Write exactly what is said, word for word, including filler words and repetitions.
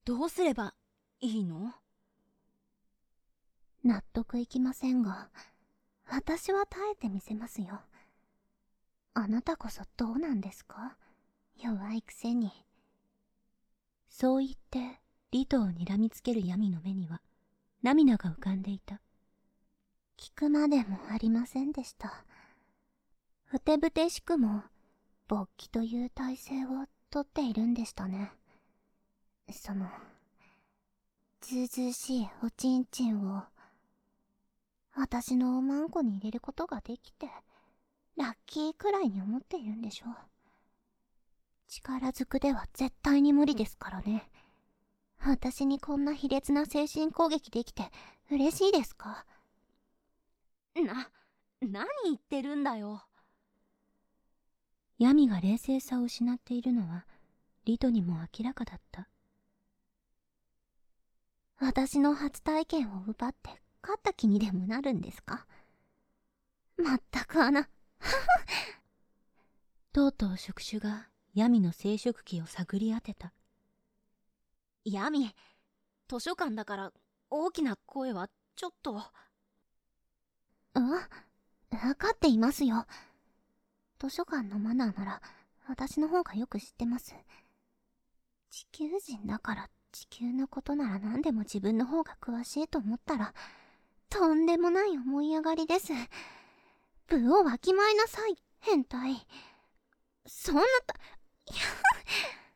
どうすればいいの？ 納得いきませんが、私は耐えてみせますよ。あなたこそどうなんですか？弱いくせに。 そう言ってリトを睨みつけるヤミの目には涙が浮かんでいた。 聞くまでもありませんでした。ふてぶてしくも勃起という体勢をとっているんでしたね。そのずうずうしいおちんちんを私のおまんこに入れることができてラッキーくらいに思っているんでしょう。力ずくでは絶対に無理ですからね。私にこんな卑劣な精神攻撃できて嬉しいですか？ な、何言ってるんだよ。 ヤミが冷静さを失っているのはリトにも明らかだった。 私の初体験を奪って勝った気にでもなるんですか？まったくあなとうとう触手がヤミの生殖器を探り当てた。 ヤミ、図書館だから大きな声はちょっと。 うん、分かっていますよ。図書館のマナーなら私の方がよく知ってます。地球人だから地球のことなら何でも自分の方が詳しいと思ったらとんでもない思い上がりです。部をわきまえなさい、変態。そんなた